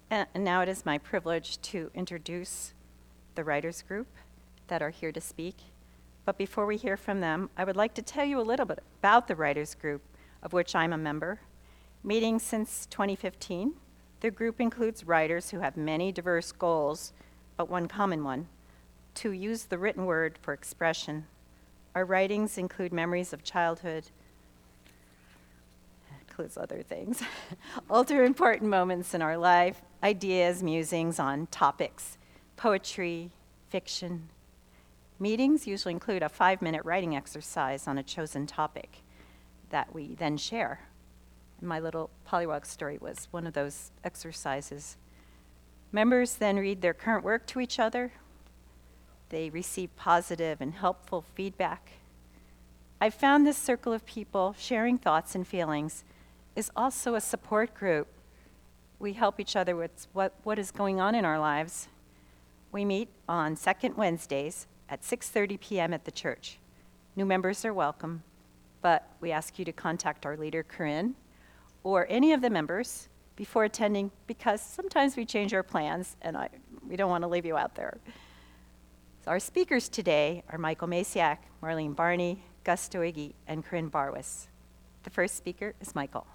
And now it is my privilege to introduce the writers group that are here to speak. But before we hear from them, I would like to tell you a little bit about the writers group, of which I'm a member. Meeting since 2015, the group includes writers who have many diverse goals, but one common one: to use the written word for expression. Our writings include memories of childhood, includes other things, alter important moments in our life, ideas, musings on topics, poetry, fiction. Meetings usually include a 5-minute writing exercise on a chosen topic that we then share. My little pollywog story was one of those exercises. Members then read their current work to each other. They receive positive and helpful feedback. I found this circle of people sharing thoughts and feelings is also a support group. We help each other with what is going on in our lives. We meet on second Wednesdays at 6:30 p.m. at the church. New members are welcome, but we ask you to contact our leader, Corinne, or any of the members before attending, because sometimes we change our plans and we don't want to leave you out there. So our speakers today are Michael Masiak, Marlene Barney, Gus Doege, and Corinne Barwis. The first speaker is Michael.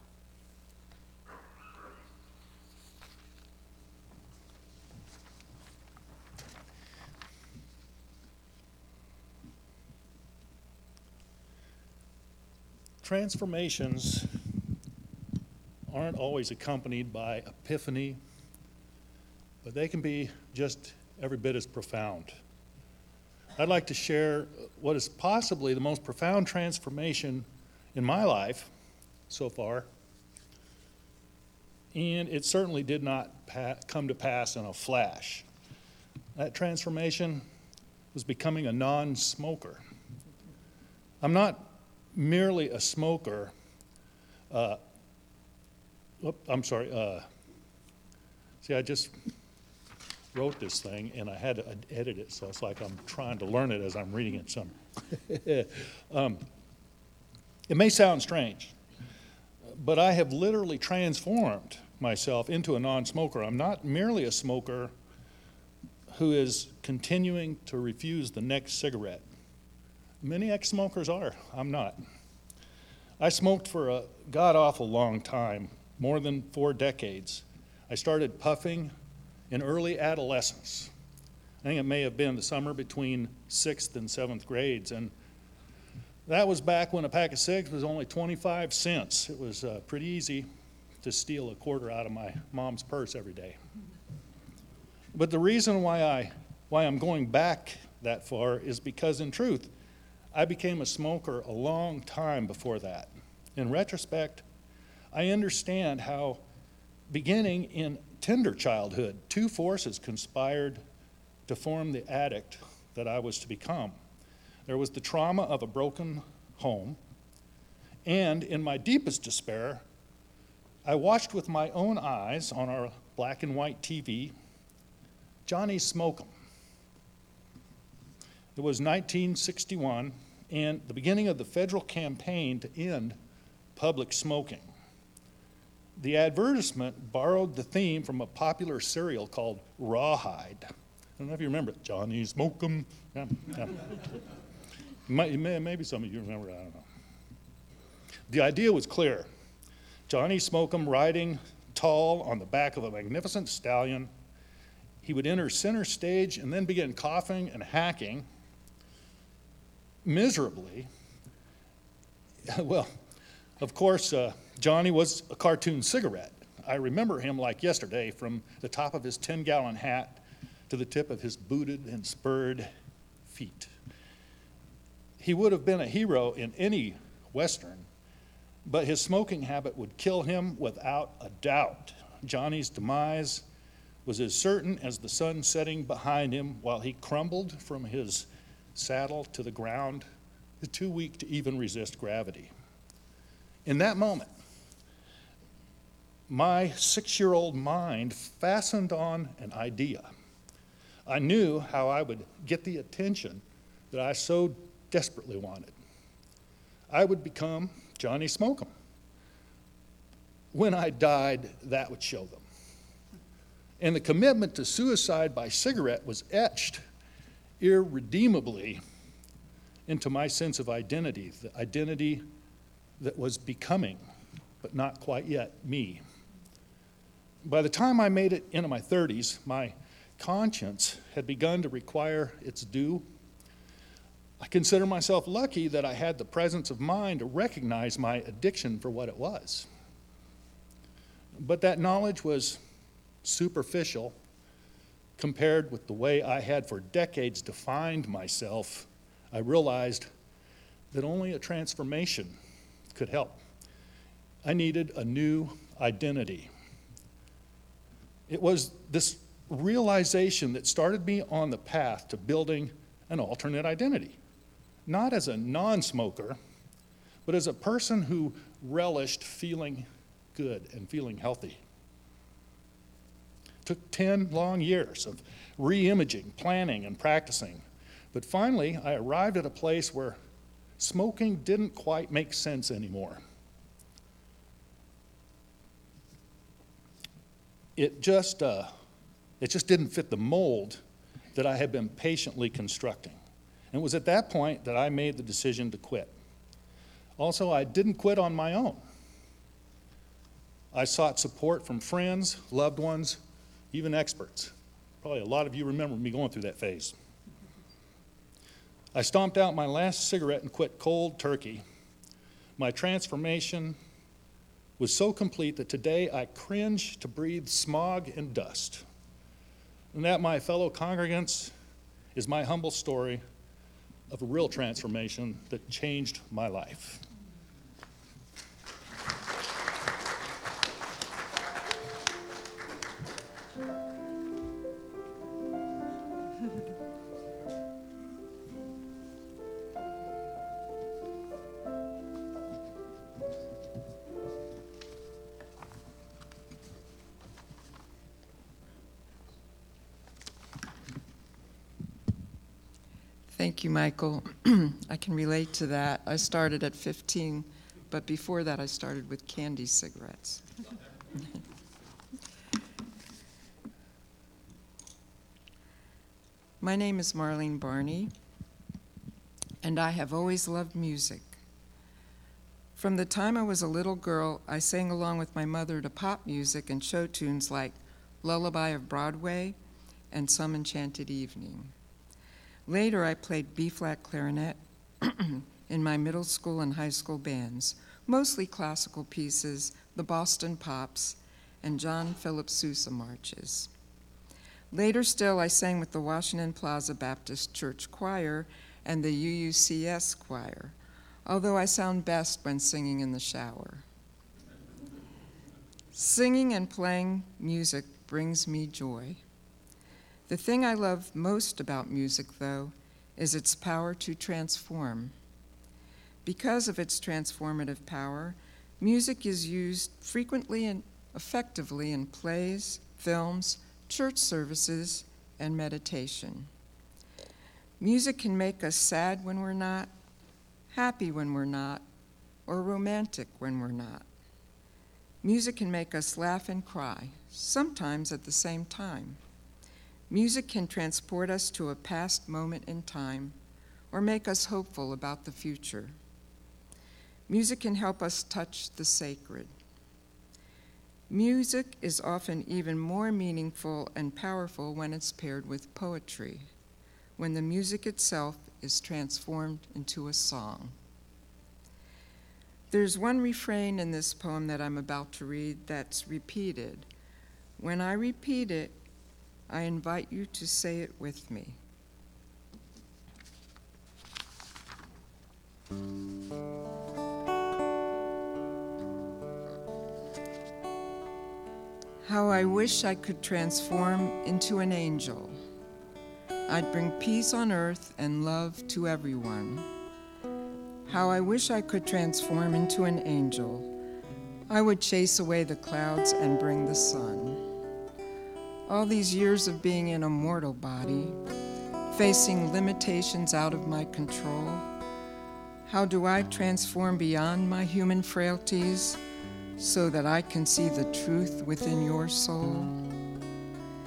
Transformations aren't always accompanied by epiphany, but they can be just every bit as profound. I'd like to share what is possibly the most profound transformation in my life so far, and it certainly did not come to pass in a flash. That transformation was becoming a non-smoker. I'm not merely a smoker. See, I just wrote this thing and I had to edit it, so it's like I'm trying to learn it as I'm reading it. It may sound strange, but I have literally transformed myself into a non-smoker. I'm not merely a smoker who is continuing to refuse the next cigarette. Many ex-smokers are. I'm not. I smoked for a god-awful long time, more than 4 decades. I started puffing in early adolescence. I think it may have been the summer between 6th and 7th grades, and that was back when a pack of cigs was only 25 cents. It was pretty easy to steal a quarter out of my mom's purse every day. But the reason why I'm going back that far is because, in truth, I became a smoker a long time before that. In retrospect, I understand how, beginning in tender childhood, 2 forces conspired to form the addict that I was to become. There was the trauma of a broken home, and in my deepest despair, I watched with my own eyes on our black and white TV, Johnny Smokum. It was 1961 and the beginning of the federal campaign to end public smoking. The advertisement borrowed the theme from a popular cereal called Rawhide. I don't know if you remember it. Johnny Smokum. Yeah. Maybe some of you remember it, I don't know. The idea was clear. Johnny Smokum riding tall on the back of a magnificent stallion. He would enter center stage and then begin coughing and hacking miserably. Well, of course, Johnny was a cartoon cigarette. I remember him like yesterday, from the top of his 10-gallon hat to the tip of his booted and spurred feet. He would have been a hero in any Western, but his smoking habit would kill him without a doubt. Johnny's demise was as certain as the sun setting behind him while he crumbled from his saddle to the ground, too weak to even resist gravity. In that moment, my 6-year-old mind fastened on an idea. I knew how I would get the attention that I so desperately wanted. I would become Johnny Smokum. When I died, that would show them. And the commitment to suicide by cigarette was etched irredeemably into my sense of identity, the identity that was becoming, but not quite yet, me. By the time I made it into my 30s, my conscience had begun to require its due. I consider myself lucky that I had the presence of mind to recognize my addiction for what it was. But that knowledge was superficial compared with the way I had for decades defined myself. I realized that only a transformation could help. I needed a new identity. It was this realization that started me on the path to building an alternate identity, not as a non-smoker, but as a person who relished feeling good and feeling healthy. It took 10 long years of re-imaging, planning, and practicing, but finally I arrived at a place where smoking didn't quite make sense anymore. It just didn't fit the mold that I had been patiently constructing. And it was at that point that I made the decision to quit. Also, I didn't quit on my own. I sought support from friends, loved ones, even experts. Probably a lot of you remember me going through that phase. I stomped out my last cigarette and quit cold turkey. My transformation was so complete that today I cringe to breathe smog and dust. And that, my fellow congregants, is my humble story of a real transformation that changed my life. Thank you, Michael. I can relate to that. I started at 15, but before that I started with candy cigarettes. My name is Marlene Barney, and I have always loved music. From the time I was a little girl, I sang along with my mother to pop music and show tunes like Lullaby of Broadway and Some Enchanted Evening. Later, I played B-flat clarinet in my middle school and high school bands, mostly classical pieces, the Boston Pops, and John Philip Sousa marches. Later still, I sang with the Washington Plaza Baptist Church Choir and the UUCS Choir, although I sound best when singing in the shower. Singing and playing music brings me joy. The thing I love most about music, though, is its power to transform. Because of its transformative power, music is used frequently and effectively in plays, films, church services, and meditation. Music can make us sad when we're not, happy when we're not, or romantic when we're not. Music can make us laugh and cry, sometimes at the same time. Music can transport us to a past moment in time or make us hopeful about the future. Music can help us touch the sacred. Music is often even more meaningful and powerful when it's paired with poetry, when the music itself is transformed into a song. There's one refrain in this poem that I'm about to read that's repeated. When I repeat it, I invite you to say it with me. How I wish I could transform into an angel. I'd bring peace on earth and love to everyone. How I wish I could transform into an angel. I would chase away the clouds and bring the sun. All these years of being in a mortal body, facing limitations out of my control, how do I transform beyond my human frailties so that I can see the truth within your soul?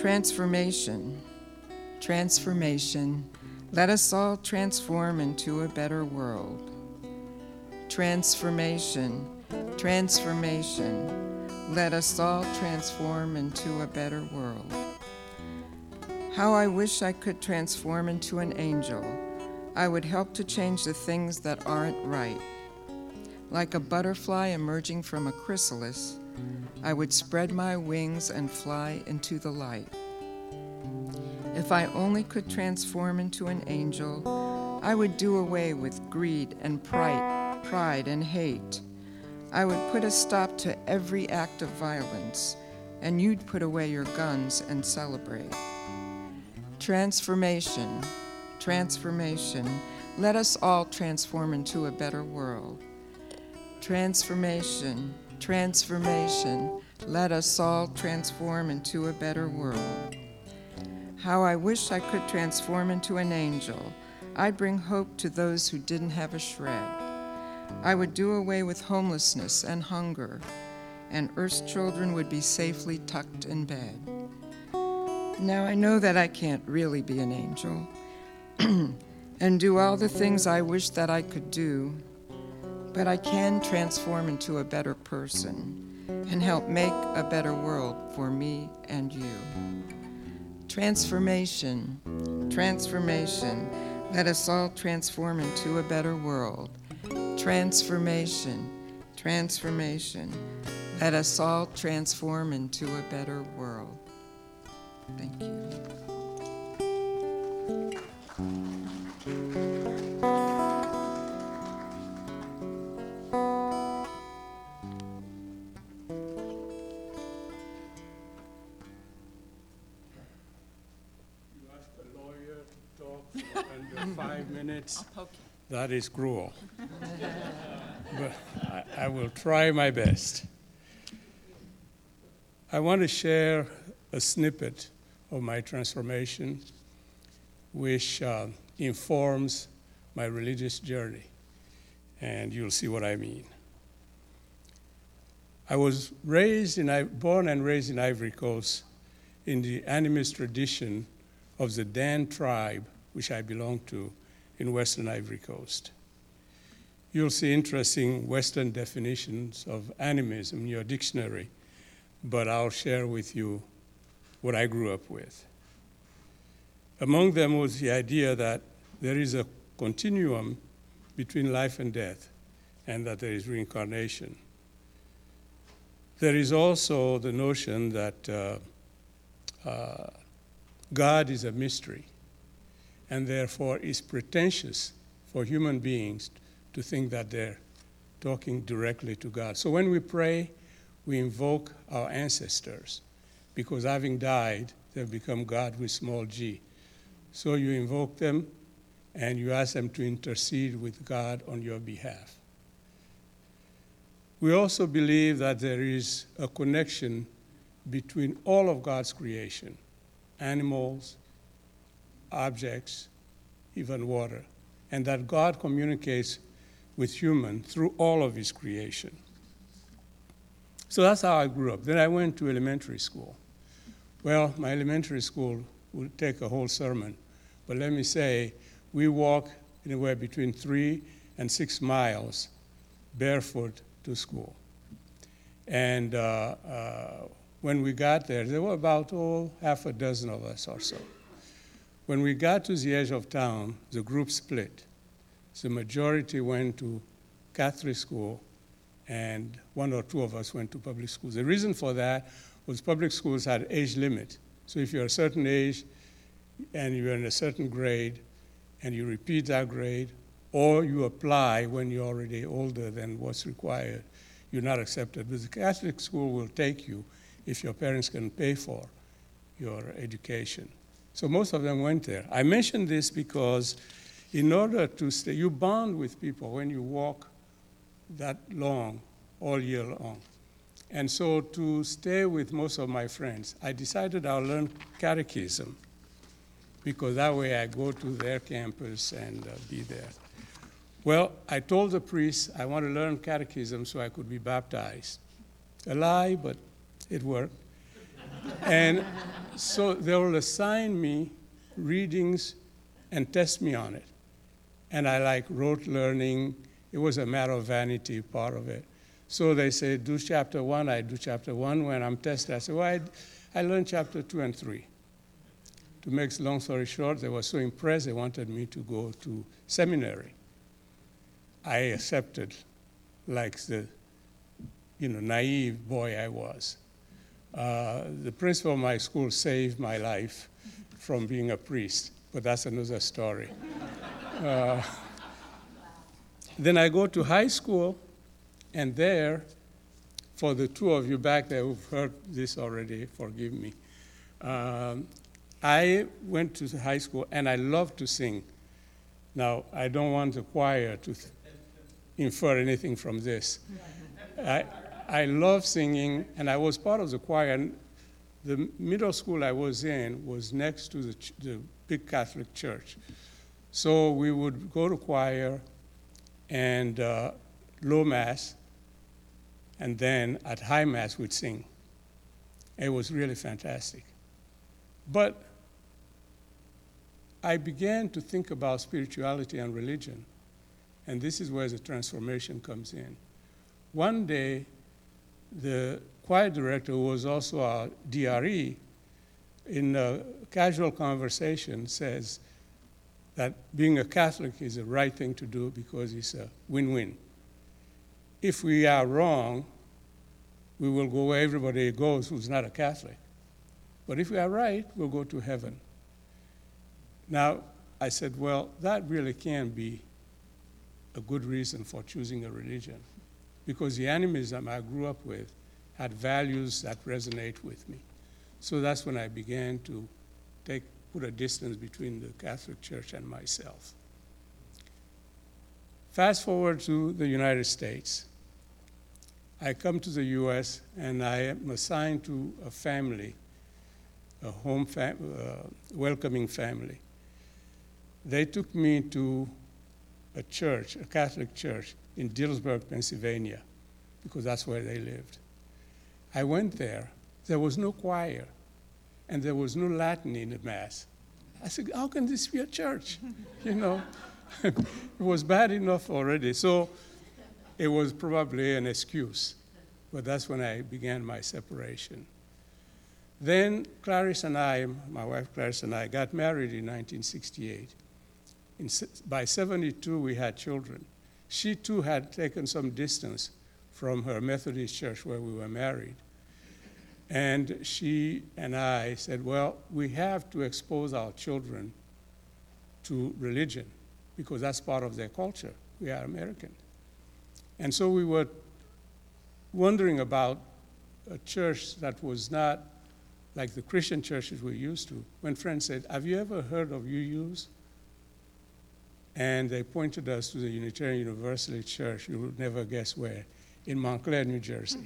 Transformation, transformation, let us all transform into a better world. Transformation, transformation, let us all transform into a better world. How I wish I could transform into an angel. I would help to change the things that aren't right. Like a butterfly emerging from a chrysalis, I would spread my wings and fly into the light. If I only could transform into an angel, I would do away with greed and pride and hate. I would put a stop to every act of violence, and you'd put away your guns and celebrate. Transformation, transformation, let us all transform into a better world. Transformation, transformation, let us all transform into a better world. How I wish I could transform into an angel. I'd bring hope to those who didn't have a shred. I would do away with homelessness and hunger, and Earth's children would be safely tucked in bed. Now I know that I can't really be an angel and do all the things I wish that I could do, but I can transform into a better person and help make a better world for me and you. Transformation, transformation, let us all transform into a better world. Transformation, transformation, let us all transform into a better world. Thank you. Under 5 minutes. That is cruel. But I will try my best. I want to share a snippet of my transformation, which informs my religious journey, and you'll see what I mean. I was born and raised in Ivory Coast in the animist tradition of the Dan tribe, which I belong to, in Western Ivory Coast. You'll see interesting Western definitions of animism in your dictionary, but I'll share with you what I grew up with. Among them was the idea that there is a continuum between life and death, and that there is reincarnation. There is also the notion that God is a mystery, and therefore is pretentious for human beings to think that they're talking directly to God. So when we pray, we invoke our ancestors, because having died, they've become God with small g. So you invoke them, and you ask them to intercede with God on your behalf. We also believe that there is a connection between all of God's creation, animals, objects, even water, and that God communicates with humans through all of his creation. So that's how I grew up. Then I went to elementary school. Well, my elementary school would take a whole sermon, but let me say, we walked anywhere between 3 and 6 miles barefoot to school. And when we got there were about half a dozen of us or so. When we got to the edge of town, the group split. The majority went to Catholic school, and 1 or 2 of us went to public schools. The reason for that was public schools had age limit. So if you're a certain age and you're in a certain grade and you repeat that grade, or you apply when you're already older than what's required, you're not accepted. But the Catholic school will take you if your parents can pay for your education. So most of them went there. I mention this because in order to stay, you bond with people when you walk that long, all year long. And so to stay with most of my friends, I decided I'll learn catechism, because that way I go to their campus and be there. Well, I told the priest I want to learn catechism so I could be baptized. A lie, but it worked. And So they will assign me readings and test me on it. And I like rote learning. It was a matter of vanity, part of it. So they say, do chapter 1. I do chapter 1. When I'm tested, I say, well, I learned chapter 2 and 3. To make long story short, they were so impressed, they wanted me to go to seminary. I accepted, like the naive boy I was. The principal of my school saved my life from being a priest, but that's another story. Then I go to high school, and there, for the two of you back there who've heard this already, forgive me. I went to high school, and I loved to sing. Now, I don't want the choir to infer anything from this. I love singing, and I was part of the choir. And the middle school I was in was next to the big Catholic church. So we would go to choir and low mass, and then at high mass we'd sing. It was really fantastic. But I began to think about spirituality and religion, and this is where the transformation comes in. One day, the choir director, who was also our DRE, in a casual conversation says that being a Catholic is the right thing to do because it's a win-win. If we are wrong, we will go where everybody goes who's not a Catholic. But if we are right, we'll go to heaven. Now, I said, well, that really can be a good reason for choosing a religion, because the animism I grew up with had values that resonate with me. So that's when I began to put a distance between the Catholic Church and myself. Fast forward to the United States. I come to the US, and I am assigned to a family, a welcoming family. They took me to a church, a Catholic church in Dillsburg, Pennsylvania, because that's where they lived. I went there. There was no choir, and there was no Latin in the Mass. I said, how can this be a church? It was bad enough already. So it was probably an excuse, but that's when I began my separation. Then Clarice and I, my wife Clarice and I, got married in 1968. By 72, we had children. She too had taken some distance from her Methodist church where we were married. And she and I said, well, we have to expose our children to religion because that's part of their culture. We are American. And so we were wondering about a church that was not like the Christian churches we're used to, when friends said, have you ever heard of UUs? And they pointed us to the Unitarian Universalist Church, you would never guess where, in Montclair, New Jersey.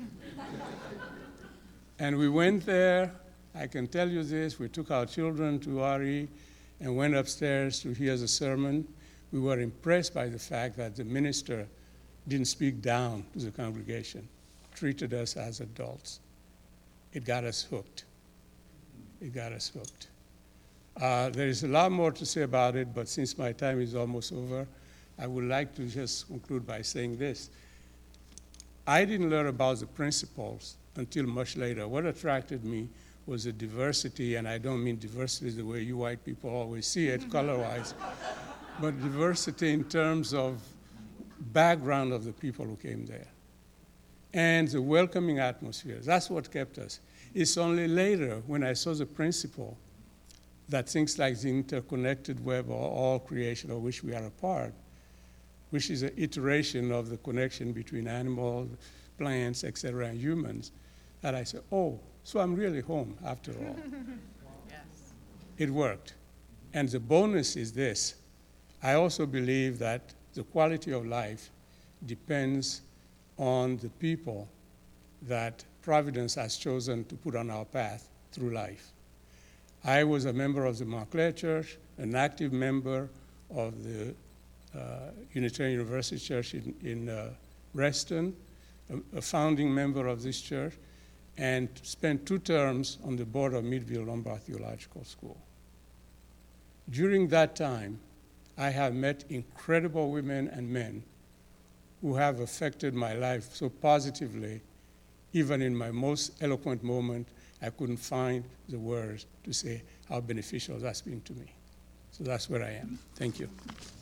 And we went there. I can tell you this, we took our children to RE and went upstairs to hear the sermon. We were impressed by the fact that the minister didn't speak down to the congregation, treated us as adults. It got us hooked. It got us hooked. There is a lot more to say about it, but since my time is almost over, I would like to just conclude by saying this. I didn't learn about the principles until much later. What attracted me was the diversity, and I don't mean diversity the way you white people always see it, color-wise, but diversity in terms of background of the people who came there. And the welcoming atmosphere, that's what kept us. It's only later when I saw the principle that things like the interconnected web or all creation of which we are a part, which is an iteration of the connection between animals, plants, etc., and humans, that I said, oh, so I'm really home after all. Yes. It worked. And the bonus is this. I also believe that the quality of life depends on the people that Providence has chosen to put on our path through life. I was a member of the Montclair Church, an active member of the Unitarian Universalist Church in Reston, a founding member of this church, and spent 2 terms on the board of Midville Lombard Theological School. During that time, I have met incredible women and men who have affected my life so positively, even in my most eloquent moment, I couldn't find the words to say how beneficial that's been to me. So that's where I am. Thank you.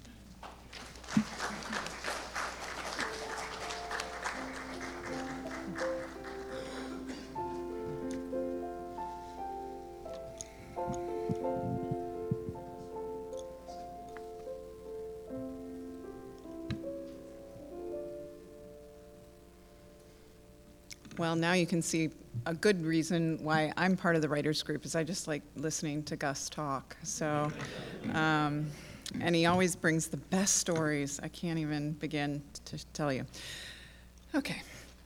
Well, now you can see a good reason why I'm part of the writers group is I just like listening to Gus talk. So, and he always brings the best stories. I can't even begin to tell you. Okay.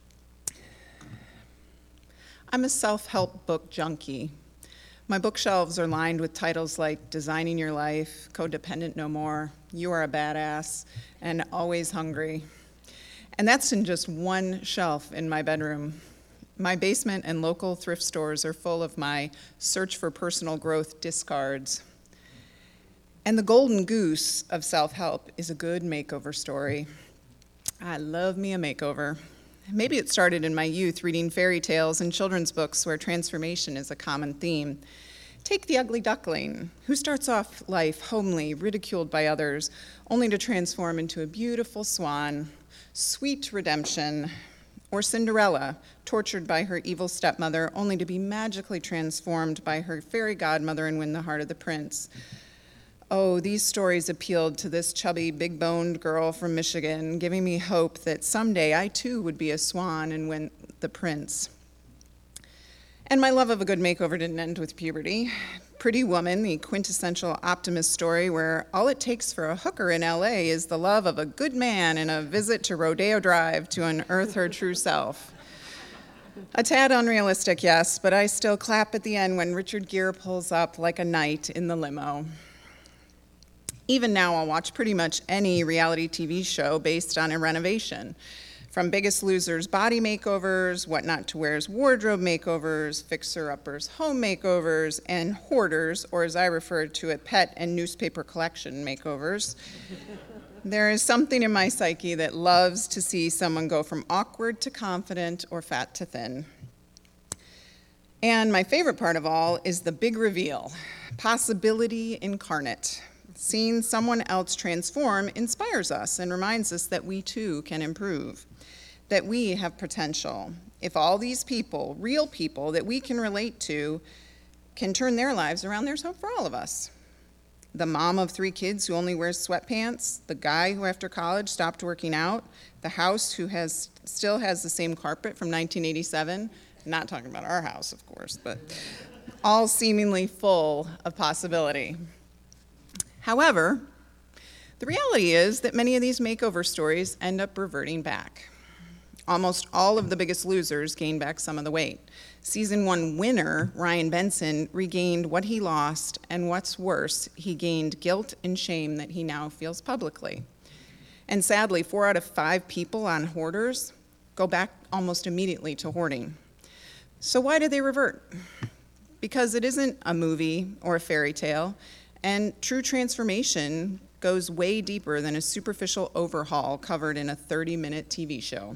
I'm a self-help book junkie. My bookshelves are lined with titles like Designing Your Life, Codependent No More, You Are a Badass, and Always Hungry. And that's in just one shelf in my bedroom. My basement and local thrift stores are full of my search for personal growth discards. And the golden goose of self-help is a good makeover story. I love me a makeover. Maybe it started in my youth reading fairy tales and children's books where transformation is a common theme. Take the ugly duckling, who starts off life homely, ridiculed by others, only to transform into a beautiful swan. Sweet redemption. Or Cinderella, tortured by her evil stepmother, only to be magically transformed by her fairy godmother and win the heart of the prince. Oh, these stories appealed to this chubby, big-boned girl from Michigan, giving me hope that someday I too would be a swan and win the prince. And my love of a good makeover didn't end with puberty. Pretty Woman, the quintessential optimist story where all it takes for a hooker in LA is the love of a good man and a visit to Rodeo Drive to unearth her true self. A tad unrealistic, yes, but I still clap at the end when Richard Gere pulls up like a knight in the limo. Even now, I'll watch pretty much any reality TV show based on a renovation. From Biggest Loser's body makeovers, What Not to Wear's wardrobe makeovers, Fixer Upper's home makeovers, and Hoarders, or as I refer to it, pet and newspaper collection makeovers. There is something in my psyche that loves to see someone go from awkward to confident or fat to thin. And my favorite part of all is the big reveal, possibility incarnate. Seeing someone else transform inspires us and reminds us that we too can improve, that we have potential. If all these people, real people that we can relate to, can turn their lives around, there's hope for all of us. The mom of 3 kids who only wears sweatpants, the guy who after college stopped working out, the house who still has the same carpet from 1987, not talking about our house, of course, but all seemingly full of possibility. However, the reality is that many of these makeover stories end up reverting back. Almost all of the Biggest Losers gained back some of the weight. Season 1 winner, Ryan Benson, regained what he lost, and what's worse, he gained guilt and shame that he now feels publicly. And sadly, 4 out of 5 people on Hoarders go back almost immediately to hoarding. So why did they revert? Because it isn't a movie or a fairy tale, and true transformation goes way deeper than a superficial overhaul covered in a 30-minute TV show.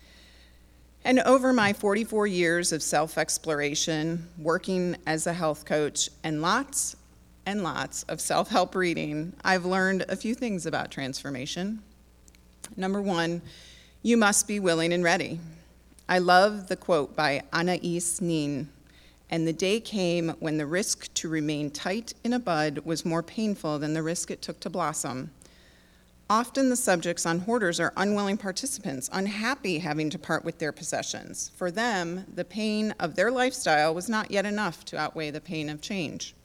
And over my 44 years of self-exploration, working as a health coach, and lots of self-help reading, I've learned a few things about transformation. Number 1, you must be willing and ready. I love the quote by Anais Nin. And the day came when the risk to remain tight in a bud was more painful than the risk it took to blossom. Often the subjects on Hoarders are unwilling participants, unhappy having to part with their possessions. For them, the pain of their lifestyle was not yet enough to outweigh the pain of change.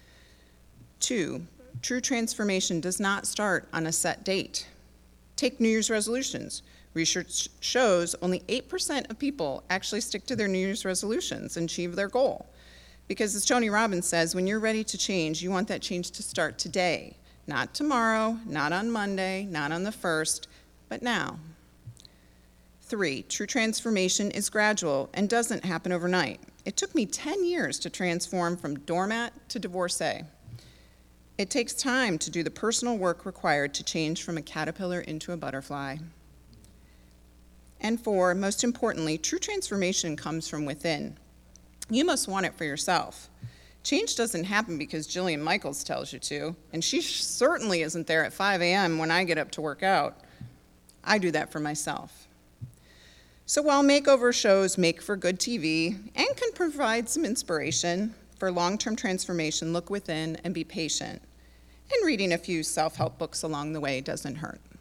2, true transformation does not start on a set date. Take New Year's resolutions. Research shows only 8% of people actually stick to their New Year's resolutions and achieve their goal. Because as Tony Robbins says, when you're ready to change, you want that change to start today. Not tomorrow, not on Monday, not on the 1st, but now. 3, true transformation is gradual and doesn't happen overnight. It took me 10 years to transform from doormat to divorcee. It takes time to do the personal work required to change from a caterpillar into a butterfly. And 4, most importantly, true transformation comes from within. You must want it for yourself. Change doesn't happen because Jillian Michaels tells you to, and she certainly isn't there at 5 a.m. when I get up to work out. I do that for myself. So while makeover shows make for good TV and can provide some inspiration for long-term transformation, look within and be patient. And reading a few self-help books along the way doesn't hurt.